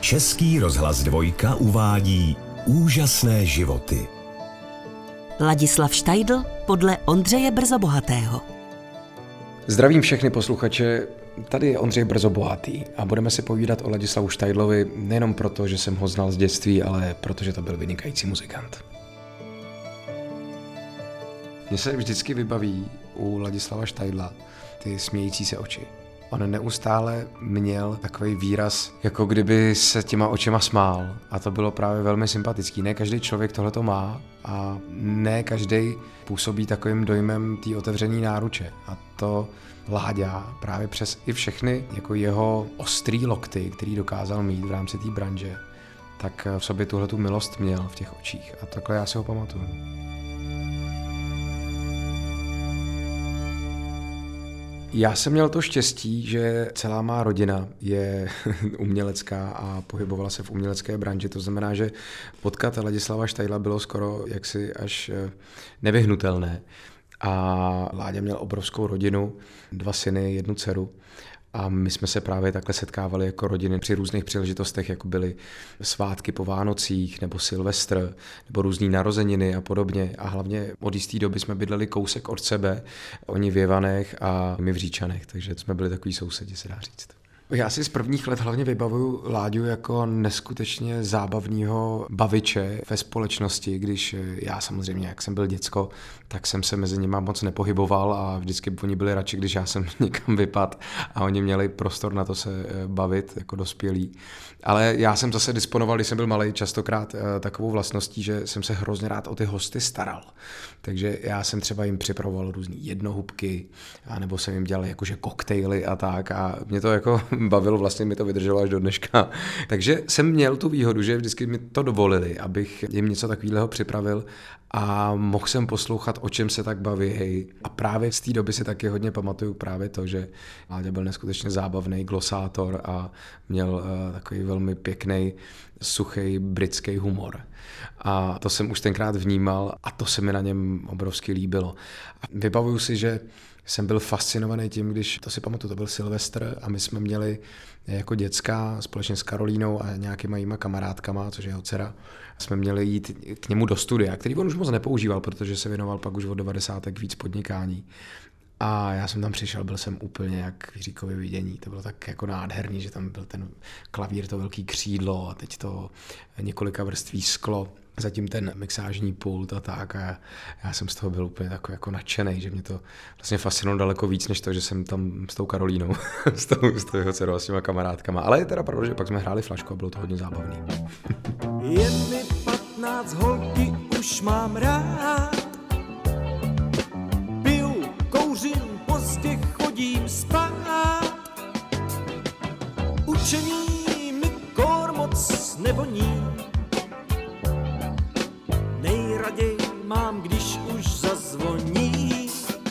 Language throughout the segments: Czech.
Český rozhlas Dvojka uvádí Úžasné životy. Ladislav Štajdl podle Ondřeje Brzobohatého. Zdravím všechny posluchače, tady je Ondřej Brzobohatý a budeme si povídat o Ladislavu Štajdlovi nejenom proto, že jsem ho znal z dětství, ale protože to byl vynikající muzikant. Mně se vždycky vybaví u Ladislava Štajdla ty smějící se oči. On neustále měl takový výraz, jako kdyby se těma očima smál. A to bylo právě velmi sympatický. Ne každý člověk tohleto má a ne každý působí takovým dojmem té otevřené náruče. A to Láďa právě přes i všechny jako jeho ostrý lokty, který dokázal mít v rámci té branže, tak v sobě tuhletu milost měl v těch očích. A takhle já si ho pamatuju. Já jsem měl to štěstí, že celá má rodina je umělecká a pohybovala se v umělecké branži. To znamená, že potkat Ladislava Štajdla bylo skoro jaksi až nevyhnutelné. A Láďa měl obrovskou rodinu, 2 syny, 1 dceru. A my jsme se právě takhle setkávali jako rodiny při různých příležitostech, jako byly svátky po Vánocích, nebo Silvestr, nebo různý narozeniny a podobně. A hlavně od jisté doby jsme bydleli kousek od sebe, oni v Jevanech a my v Říčanech, takže jsme byli takový sousedi, se dá říct. Já si z prvních let hlavně vybavuju Láďu jako neskutečně zábavného baviče ve společnosti, když já samozřejmě, jak jsem byl děcko, tak jsem se mezi nimi moc nepohyboval a vždycky oni byli radši, když já jsem někam vypadl a oni měli prostor na to se bavit jako dospělí. Ale já jsem zase disponoval, když jsem byl malej, častokrát takovou vlastností, že jsem se hrozně rád o ty hosty staral. Takže já jsem třeba jim připravoval různý jednohubky, nebo jsem jim dělal jakože koktejly a tak a mě to jako bavilo, vlastně mi to vydrželo až do dneška. Takže jsem měl tu výhodu, že vždycky mi to dovolili, abych jim něco takového připravil a mohl jsem poslouchat, o čem se tak baví. A právě z té doby si taky hodně pamatuju právě to, že Láďa byl neskutečně zábavný glosátor a měl takový velmi pěkný, suchý britský humor. A to jsem už tenkrát vnímal a to se mi na něm obrovsky líbilo. A vybavuju si, že jsem byl fascinovaný tím, když, to si pamatuju, to byl Silvestr a my jsme měli jako děcka společně s Karolínou a nějakýma jíma kamarádkama, což je jeho dcera, jsme měli jít k němu do studia, který on už moc nepoužíval, protože se věnoval pak už od 90. víc podnikání. A já jsem tam přišel, byl jsem úplně jak Jiříkovi vidění. To bylo tak jako nádherný, že tam byl ten klavír, to velký křídlo a teď to několika vrství sklo. Zatím ten mixážní pult a tak a já jsem z toho byl úplně takový jako nadšenej, že mě to vlastně fascinovalo daleko víc, než to, že jsem tam s tou Karolínou, s tou jeho dcerou a s těma kamarádkama. Ale je teda pravda, že pak jsme hráli flašku a bylo to hodně zábavný. Je mi 15, holky už mám rád. Piju, kouřím, pozdě chodím spát. Učení mi kor moc nevoní. Nejraději mám, když už zazvoní.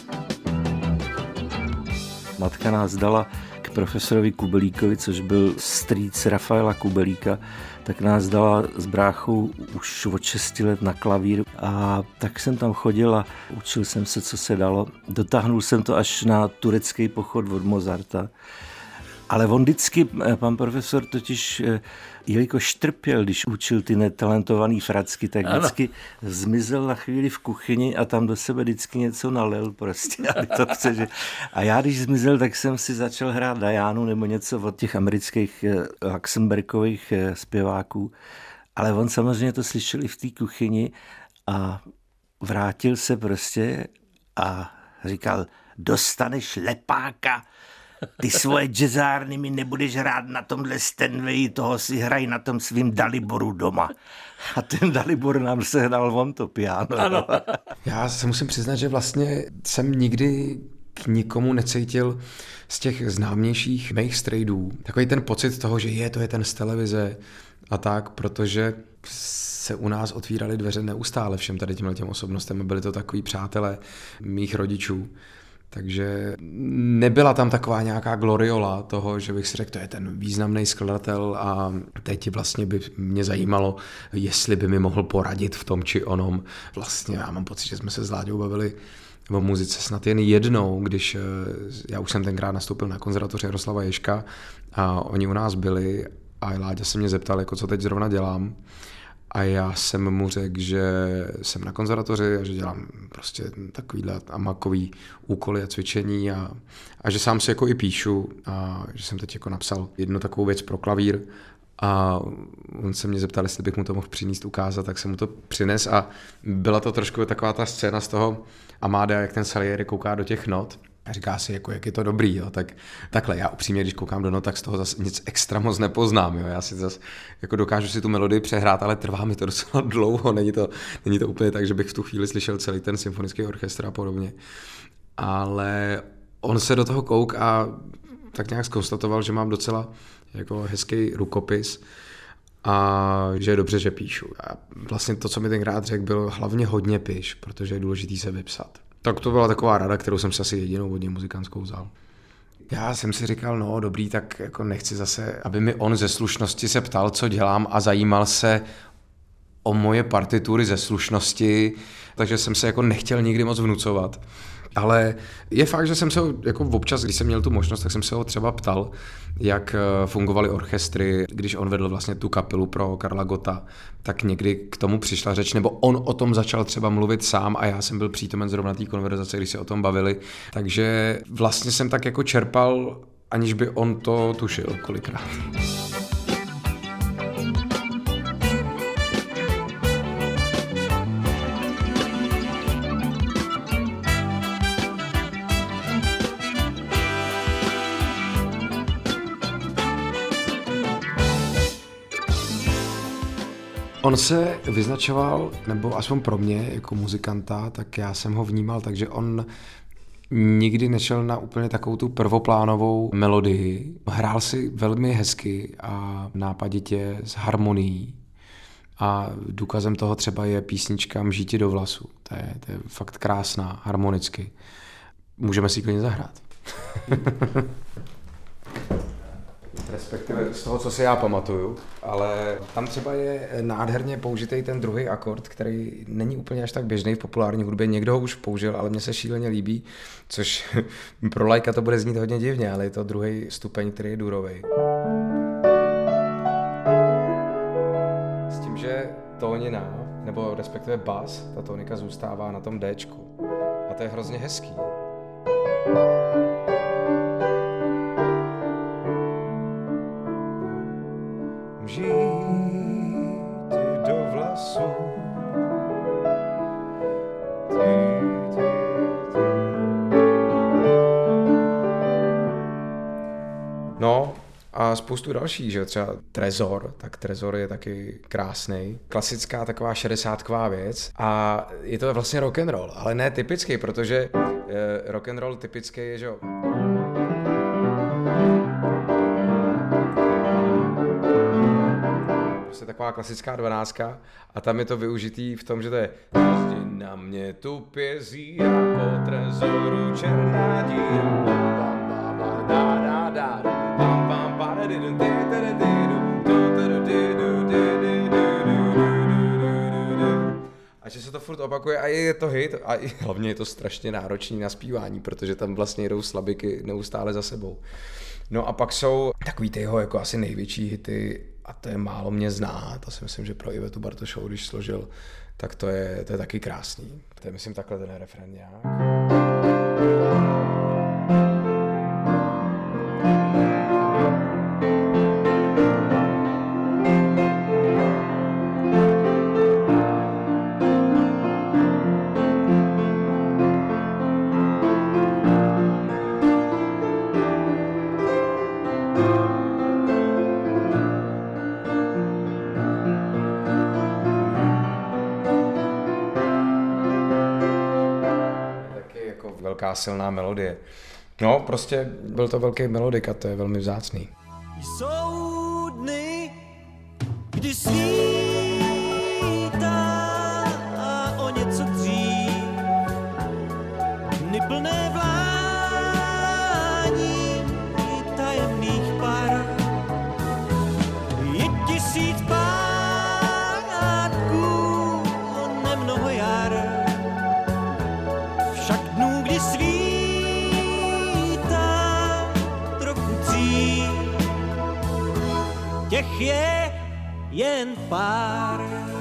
Matka nás dala k profesorovi Kubelíkovi, což byl strýc Rafaela Kubelíka, tak nás dala s bráchou už od 6 let na klavír a tak jsem tam chodil a učil jsem se, co se dalo. Dotáhnul jsem to až na turecký pochod od Mozarta. Ale on vždycky, pan profesor totiž, jelikož trpěl, když učil ty netalentovaný fracky, tak vždycky zmizel na chvíli v kuchyni a tam do sebe vždycky něco nalil prostě. A já když zmizel, tak jsem si začal hrát Dianu nebo něco od těch amerických Luxemburgových zpěváků. Ale on samozřejmě to slyšel i v té kuchyni a vrátil se prostě a říkal, dostaneš lepáka, ty svoje jazzárny mi nebudeš hrát na tomhle Stanway, toho si hraj na tom svým Daliboru doma. A ten Dalibor nám sehnal on to piano. Ano. Já se musím přiznat, že vlastně jsem nikdy k nikomu necítil z těch známějších mých strejdů takový ten pocit toho, že to je ten z televize a tak, protože se u nás otvíraly dveře neustále všem tady těm osobnostem. Byli to takový přátelé mých rodičů. Takže nebyla tam taková nějaká gloriola toho, že bych si řekl, to je ten významný skladatel a teď vlastně by mě zajímalo, jestli by mi mohl poradit v tom či onom. Vlastně já mám pocit, že jsme se s Láďou bavili o muzice snad jen jednou, když já už jsem tenkrát nastoupil na konzervatoř Jaroslava Ježka a oni u nás byli a Láďa se mě zeptal, jako co teď zrovna dělám. A já jsem mu řekl, že jsem na konzervatoři a že dělám prostě takovýhle amakový úkoly a cvičení a že sám si jako i píšu a že jsem teď jako napsal jednu takovou věc pro klavír a on se mě zeptal, jestli bych mu to mohl přinést, ukázat, tak jsem mu to přines a byla to trošku taková ta scéna z toho Amadea, jak ten Salieri kouká do těch not a říká si, jako, jak je to dobrý, jo. Takhle, já upřímně, když koukám do not, tak z toho zase nic extra moc nepoznám, jo. Já si zase jako dokážu si tu melodii přehrát, ale trvá mi to docela dlouho, není to úplně tak, že bych v tu chvíli slyšel celý ten symfonický orchestr a podobně. Ale on se do toho kouk a tak nějak zkonstatoval, že mám docela jako hezký rukopis a že je dobře, že píšu. A vlastně to, co mi tenkrát řekl, bylo hlavně hodně piš, protože je důležitý se vypsat. Tak to byla taková rada, kterou jsem si asi jedinou od něj muzikantskou vzal. Já jsem si říkal, no dobrý, tak jako nechci zase, aby mi on ze slušnosti se ptal, co dělám a zajímal se o moje partitury ze slušnosti, takže jsem se jako nechtěl nikdy moc vnucovat. Ale je fakt, že jsem se ho, jako občas, když jsem měl tu možnost, tak jsem se ho třeba ptal, jak fungovaly orchestry, když on vedl vlastně tu kapelu pro Karla Gotta, tak někdy k tomu přišla řeč, nebo on o tom začal třeba mluvit sám a já jsem byl přítomen zrovna té konverzace, když se o tom bavili. Takže vlastně jsem tak jako čerpal, aniž by on to tušil kolikrát. On se vyznačoval, nebo aspoň pro mě jako muzikanta, tak já jsem ho vnímal, takže on nikdy nešel na úplně takovou tu prvoplánovou melodii. Hrál si velmi hezky a nápaditě s harmonií. A důkazem toho třeba je písnička Mží ti do vlasu. To je fakt krásná, harmonicky. Můžeme si ji klidně zahrát. Respektive z toho, co si já pamatuju, ale tam třeba je nádherně použitý ten druhý akord, který není úplně až tak běžný v populární hudbě. Někdo ho už použil, ale mně se šíleně líbí, což pro laika to bude znít hodně divně, ale je to druhý stupeň, který je durovej. S tím, že tónina, nebo respektive bas, ta tónika zůstává na tom Dčku. A to je hrozně hezký. Mží ti do vlasu. No a spoustu dalších, že třeba Trezor, tak Trezor je taky krásný. Klasická taková 60ková věc a je to vlastně rock and roll, ale ne typický, protože rock and roll typický je, že jo. Prostě taková klasická 12 a tam je to využitý v tom, že to je Jdi na mě tupě zíra po trezoru černá díra. A že se to furt opakuje a je to hit a hlavně je to strašně náročný na zpívání, protože tam vlastně jdou slabiky neustále za sebou. No a pak jsou takový ty jeho jako asi největší hity a to je Málo mě zná, to si myslím, že pro Ivetu Bartošovou, když složil, tak to je taky krásný. To je myslím takhle ten refrén nějak. Velká silná melodie. No, prostě byl to velký melodik a to je velmi vzácný. Jsou dny, kdy svítá a o něco dřív, dny plné vlání i tajemných par. Je 1000 pátků, nemnoho jar. Však dnů, kdy svítá trochu dřív, těch je jen pár.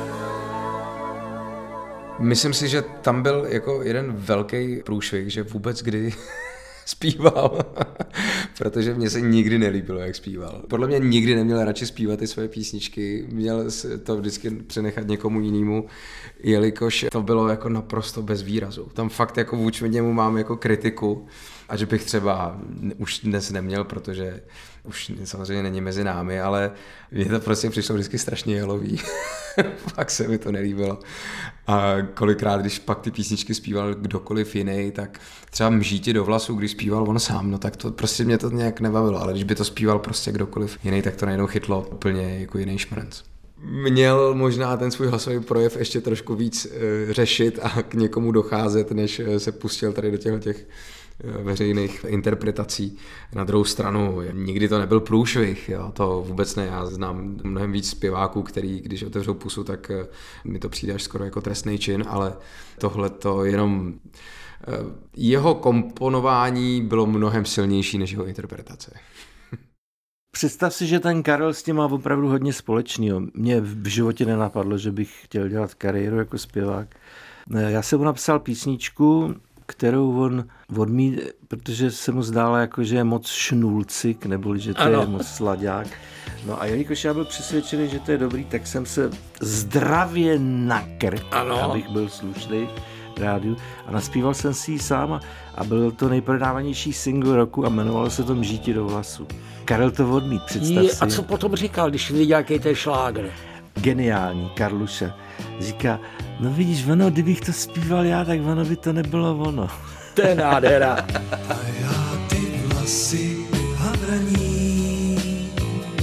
Myslím si, že tam byl jako jeden velký průšvih, že vůbec kdy zpíval, protože mně se nikdy nelíbilo, jak zpíval. Podle mě nikdy neměl radši zpívat ty své písničky, měl to vždycky přenechat někomu jinému, jelikož to bylo jako naprosto bez výrazu. Tam fakt jako vůči němu mám jako kritiku, a že bych třeba už dnes neměl, protože už samozřejmě není mezi námi, ale mně to prostě přišlo vždycky strašně jelový. Fakt se mi to nelíbilo. A kolikrát, když pak ty písničky zpíval kdokoliv jiný, tak třeba Mžíti do vlasů, když zpíval on sám, no tak to prostě mě to nějak nebavilo, ale když by to zpíval prostě kdokoliv jiný, tak to najednou chytlo úplně jako jiný šmrnc. Měl možná ten svůj hlasový projev ještě trošku víc řešit a k někomu docházet, než se pustil tady do těch veřejných interpretací. Na druhou stranu, nikdy to nebyl průšvih, jo, to vůbec ne. Já znám mnohem víc zpěváků, který, když otevřou pusu, tak mi to přijde až skoro jako trestný čin, ale tohle to jenom jeho komponování bylo mnohem silnější než jeho interpretace. Představ si, že ten Karel s tím má opravdu hodně společného. Mně v životě nenapadlo, že bych chtěl dělat kariéru jako zpěvák. Já jsem mu napsal písničku, kterou on odmít, protože se mu zdálo, jako, že je moc šnulcik, neboli že to je moc slaďák. No a jelikož já byl přesvědčený, že to je dobrý, tak jsem se zdravě nakrk, abych byl slušný v rádiu, a naspíval jsem si ji sám a byl to nejprodávanější single roku a jmenovalo se to Mžíti do vlasů. Karel to odmít, představ si. A co potom říkal, když viděl, jaký to je šlágr? Geniální, Karluša. Říká, no vidíš, ono, kdybych to zpíval já, tak ono by to nebylo ono. To je nádhera. A já ty vlasy hadraní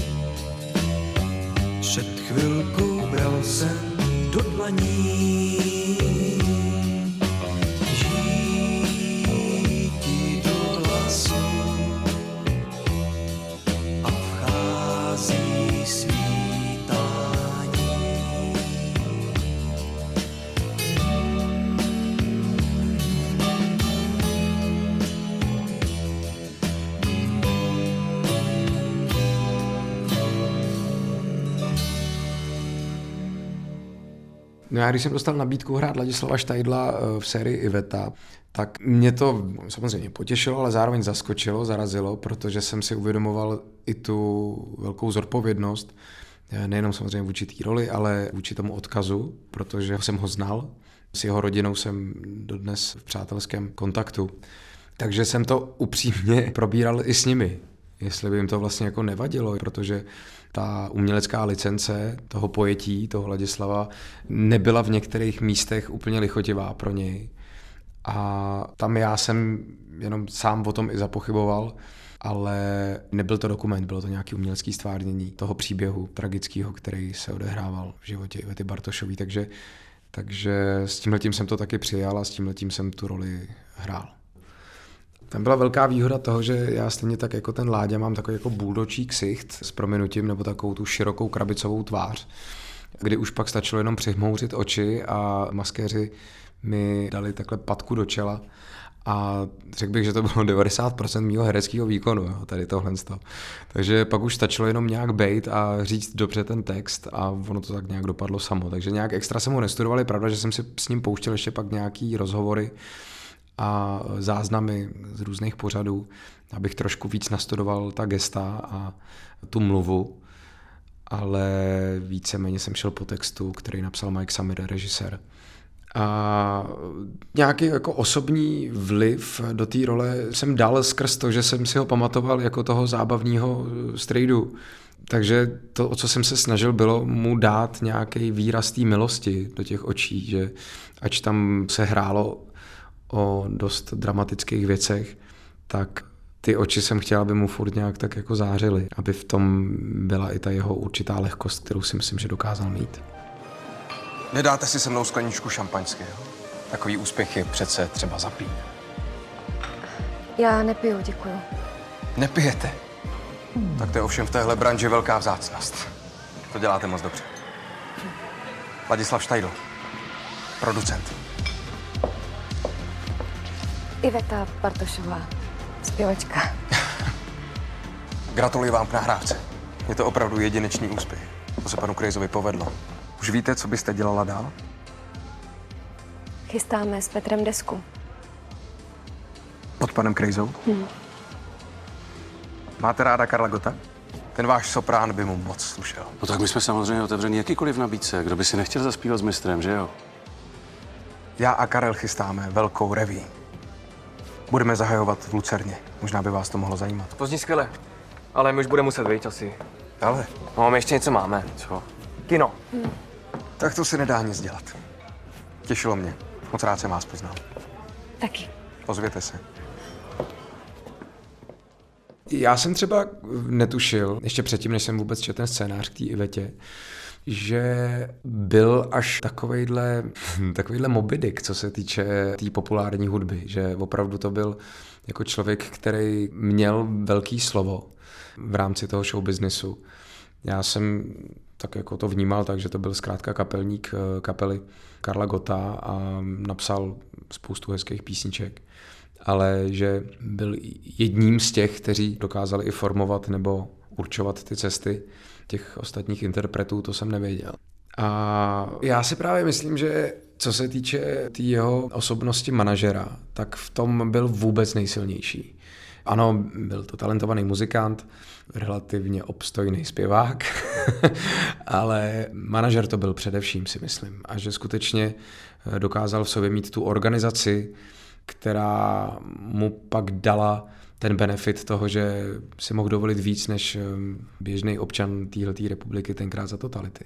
před chvilkou bral jsem do dlaní. Žíti do hlasu a vchází svítání. No já když jsem dostal nabídku hrát Ladislava Štajdla v sérii Iveta, tak mě to samozřejmě potěšilo, ale zároveň zaskočilo, zarazilo, protože jsem si uvědomoval i tu velkou zodpovědnost, nejenom samozřejmě vůči té roli, ale vůči tomu odkazu, protože jsem ho znal. S jeho rodinou jsem dodnes v přátelském kontaktu. Takže jsem to upřímně probíral i s nimi, jestli by jim to vlastně jako nevadilo, protože ta umělecká licence toho pojetí, toho Ladislava, nebyla v některých místech úplně lichotivá pro něj. A tam já jsem jenom sám o tom i zapochyboval, ale nebyl to dokument, bylo to nějaký umělecký stvárnění toho příběhu tragického, který se odehrával v životě Ivety Bartošové. Takže s tímhletím jsem to taky přijal a s tímhletím jsem tu roli hrál. Tam byla velká výhoda toho, že já stejně tak jako ten Láďa mám takový jako buldočí ksicht s prominutím nebo takovou tu širokou krabicovou tvář, kdy už pak stačilo jenom přihmouřit oči a maskéři mi dali takhle patku do čela a řekl bych, že to bylo 90% mýho hereckého výkonu, jo, tady tohle. Takže pak už stačilo jenom nějak bejt a říct dobře ten text a ono to tak nějak dopadlo samo. Takže nějak extra jsem ho nestudoval, je pravda, že jsem si s ním pouštěl ještě pak nějaký rozhovory a záznamy z různých pořadů, abych trošku víc nastudoval ta gesta a tu mluvu, ale víceméně jsem šel po textu, který napsal Mike Samir, režisér. A nějaký jako osobní vliv do té role jsem dal skrz to, že jsem si ho pamatoval jako toho zábavního strejdu. Takže to, o co jsem se snažil, bylo mu dát nějaký výraz té milosti do těch očí, že ač tam se hrálo o dost dramatických věcech, tak ty oči jsem chtěl, aby mu furt nějak tak jako zářily, aby v tom byla i ta jeho určitá lehkost, kterou si myslím, že dokázal mít. Nedáte si se mnou skleničku šampaňského? Takový úspěch je přece třeba zapít. Já nepiju, děkuju. Nepijete? Tak to je ovšem v téhle branži velká vzácnost. To děláte moc dobře. Ladislav Štajdl, producent. Iveta Bartošová, zpěvačka. Gratuluji vám k nahrávce. Je to opravdu jedinečný úspěch. To se panu Krejzovi povedlo. Už víte, co byste dělala dál? Chystáme s Petrem desku. Pod panem Krejzou? Máte ráda Karla Gotta? Ten váš soprán by mu moc slušel. No tak my jsme samozřejmě otevřeni jakýkoliv nabídce. Kdo by si nechtěl zaspívat s mistrem, že jo? Já a Karel chystáme velkou reví. Budeme zahajovat v Lucerně. Možná by vás to mohlo zajímat. To zní skvěle. Ale my už budeme muset vyjít asi. Ale? No, my ještě něco máme. Co? Kino. Tak to se nedá nic dělat. Těšilo mě. Moc rád jsem vás poznal. Taky. Ozvěte se. Já jsem třeba netušil, ještě předtím, než jsem vůbec četl ten scénář k té Ivetě, že byl až takovejhle Moby Dick, co se týče té populární hudby, že opravdu to byl jako člověk, který měl velký slovo v rámci toho showbiznisu. Já jsem tak jako to vnímal, takže to byl zkrátka kapelník kapely Karla Gotta a napsal spoustu hezkých písniček, ale že byl jedním z těch, kteří dokázali i formovat nebo určovat ty cesty těch ostatních interpretů, to jsem nevěděl. A já si právě myslím, že co se týče jeho osobnosti manažera, tak v tom byl vůbec nejsilnější. Ano, byl to talentovaný muzikant, relativně obstojný zpěvák, ale manažer to byl především, si myslím. A že skutečně dokázal v sobě mít tu organizaci, která mu pak dala ten benefit toho, že si mohl dovolit víc než běžný občan téhleté republiky tenkrát za totality.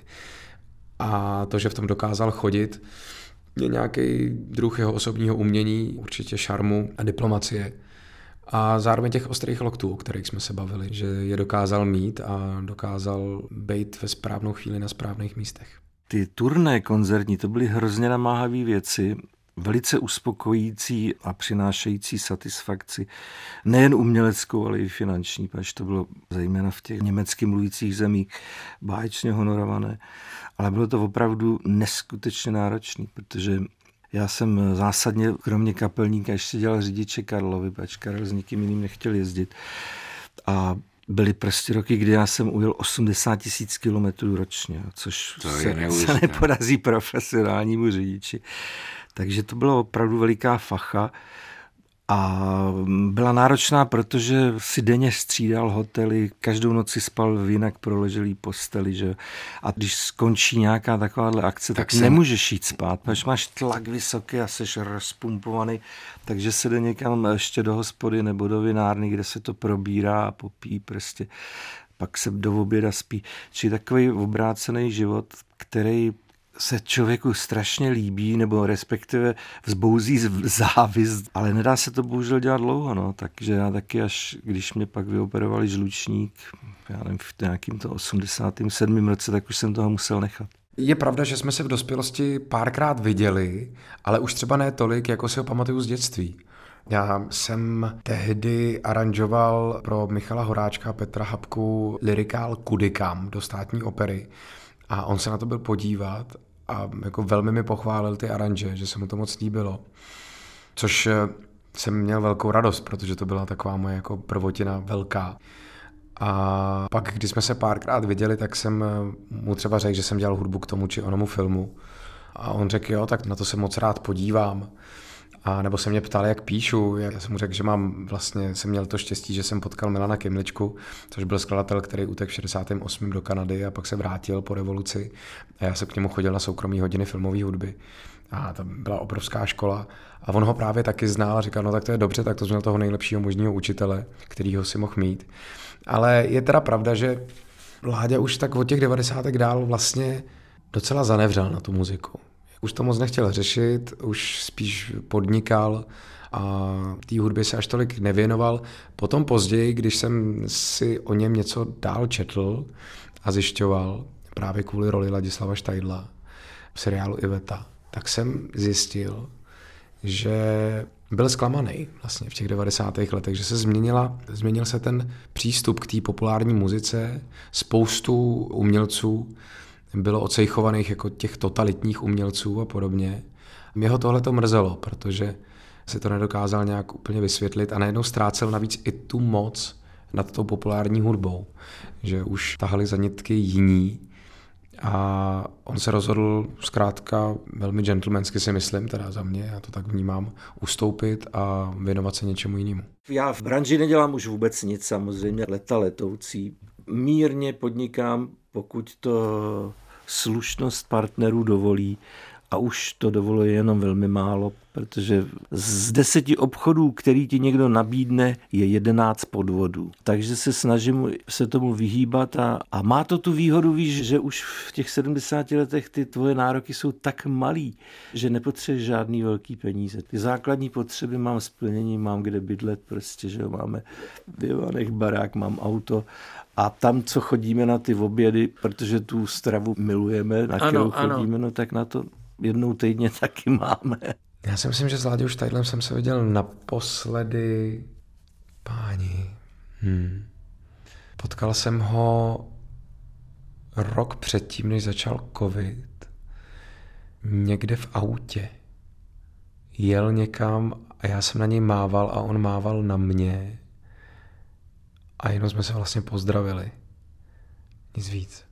A to, že v tom dokázal chodit, je nějaký druh jeho osobního umění, určitě šarmu a diplomacie. A zároveň těch ostrých loktů, o kterých jsme se bavili, že je dokázal mít a dokázal být ve správnou chvíli na správných místech. Ty turné koncertní, to byly hrozně namáhavé věci, velice uspokojící a přinášející satisfakci, nejen uměleckou, ale i finanční, protože to bylo zejména v těch německy mluvících zemích báječně honorované, ale bylo to opravdu neskutečně náročné, protože já jsem zásadně, kromě kapelníka, ještě dělal řidiče Karlovi, protože Karel s nikým jiným nechtěl jezdit. A byly prostě roky, kdy já jsem ujel 80 000 kilometrů ročně, což se nepodaří profesionálnímu řidiči. Takže to byla opravdu veliká facha a byla náročná, protože si denně střídal hotely, každou noc si spal v jinak proleželý posteli, že? A když skončí nějaká takováhle akce, tak nemůžeš jít spát, protože máš tlak vysoký a jsi rozpumpovaný, takže se jde někam ještě do hospody nebo do vinárny, kde se to probírá a popí prostě, pak se do oběda spí. Čili takový obrácený život, který se člověku strašně líbí, nebo respektive vzbouzí závist, ale nedá se to bohužel dělat dlouho, no. Takže já taky, až když mě pak vyoperovali žlučník, já nevím, v nějakým to 87. roce, tak už jsem toho musel nechat. Je pravda, že jsme se v dospělosti párkrát viděli, ale už třeba ne tolik, jako si ho pamatuju z dětství. Já jsem tehdy aranžoval pro Michala Horáčka a Petra Habku lyrikál Kudikam do Státní opery. A on se na to byl podívat a jako velmi mi pochválil ty aranže, že se mu to moc líbilo. Což jsem měl velkou radost, protože to byla taková moje jako prvotina velká. A pak, když jsme se párkrát viděli, tak jsem mu třeba řekl, že jsem dělal hudbu k tomu či onomu filmu. A on řekl, jo, tak na to se moc rád podívám. A nebo se mě ptal, jak píšu. Já jsem mu řekl, že jsem měl to štěstí, že jsem potkal Milana Kymličku, což byl skladatel, který utekl v 68. do Kanady a pak se vrátil po revoluci. A já jsem k němu chodil na soukromý hodiny filmové hudby. A to byla obrovská škola. A on ho právě taky znal a říkal, no tak to je dobře, tak to měl toho nejlepšího možného učitele, kterýho si mohl mít. Ale je teda pravda, že Láďa už tak od těch 90. dál vlastně docela zanevřel na tu muziku. Už to moc nechtěl řešit, už spíš podnikal a té hudbě se až tolik nevěnoval. Potom později, když jsem si o něm něco dál četl a zjišťoval, právě kvůli roli Ladislava Štajdla v seriálu Iveta, tak jsem zjistil, že byl zklamaný vlastně v těch 90. letech, že se změnil se ten přístup k té populární muzice. Spoustu umělců bylo ocejchovaných jako těch totalitních umělců a podobně. Mě ho tohle to mrzelo, protože si to nedokázal nějak úplně vysvětlit a najednou ztrácel navíc i tu moc nad tou populární hudbou, že už tahali za nitky jiní a on se rozhodl zkrátka velmi gentlemansky, si myslím, teda za mě, já to tak vnímám, ustoupit a věnovat se něčemu jinému. Já v branži nedělám už vůbec nic, samozřejmě leta letoucí. Mírně podnikám, pokud to slušnost partnerů dovolí, a už to dovoluje jenom velmi málo, protože z 10 obchodů, který ti někdo nabídne, je 11 podvodů. Takže se snažím se tomu vyhýbat a má to tu výhodu, víš, že už v těch 70 letech ty tvoje nároky jsou tak malý, že nepotřebuješ žádný velký peníze. Ty základní potřeby mám splnění, mám kde bydlet, prostě, že máme v Ivanech barák, mám auto. A tam, co chodíme na ty obědy, protože tu stravu milujeme, na kterou chodíme, no tak na to jednou týdně taky máme. Já si myslím, že s Láďou Štajdlem jsem se viděl naposledy, páni. Potkal jsem ho rok předtím, než začal covid, někde v autě. Jel někam a já jsem na něj mával a on mával na mě. A jenom jsme se vlastně pozdravili. Nic víc.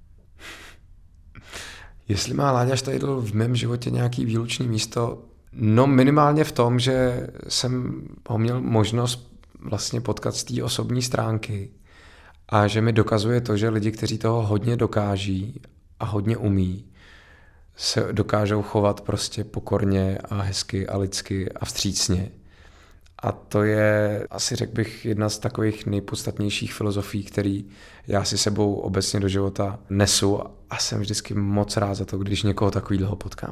Jestli má Láďa Štajdl v mém životě nějaký výlučný místo, no minimálně v tom, že jsem ho měl možnost vlastně potkat z té osobní stránky a že mi dokazuje to, že lidi, kteří toho hodně dokáží a hodně umí, se dokážou chovat prostě pokorně a hezky a lidsky a vstřícně. A to je asi, řekl bych, jedna z takových nejpodstatnějších filozofií, který já si sebou obecně do života nesu a jsem vždycky moc rád za to, když někoho takovýhleho potkám.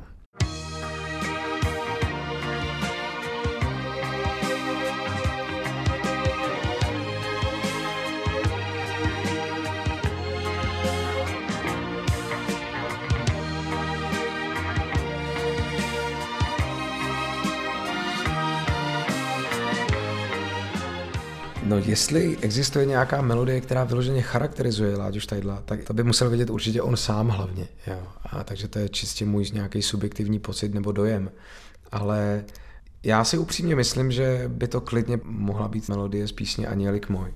No jestli existuje nějaká melodie, která vyloženě charakterizuje Láďu Štajdla, tak to by musel vědět určitě on sám hlavně. Jo. A takže to je čistě můj nějaký subjektivní pocit nebo dojem. Ale já si upřímně myslím, že by to klidně mohla být melodie z písně Anielik můj.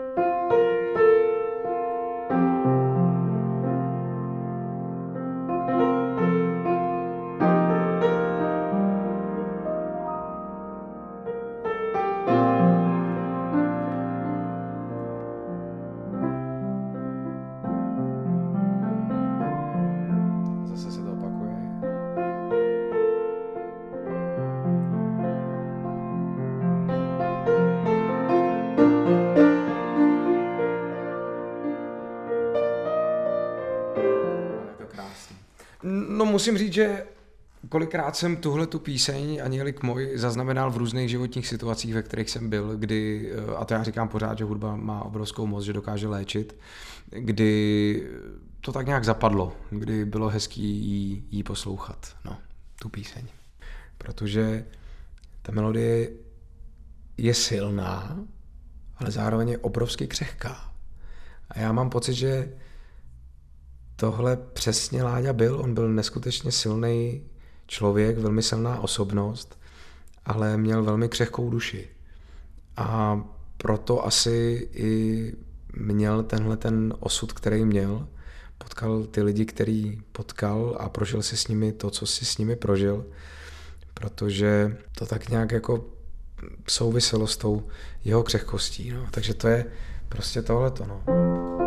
No musím říct, že kolikrát jsem tuhletu píseň Anielik můj zaznamenal v různých životních situacích, ve kterých jsem byl, kdy, a to já říkám pořád, že hudba má obrovskou moc, že dokáže léčit, kdy to tak nějak zapadlo, kdy bylo hezký jí poslouchat, no, tu píseň. Protože ta melodie je silná, ale zároveň je obrovsky křehká. A já mám pocit, že tohle přesně Láďa byl. On byl neskutečně silný člověk, velmi silná osobnost, ale měl velmi křehkou duši. A proto asi i měl tenhle ten osud, který měl. Potkal ty lidi, který potkal a prožil si s nimi to, co si s nimi prožil, protože to tak nějak jako souviselo s tou jeho křehkostí. No. Takže to je prostě tohleto. No.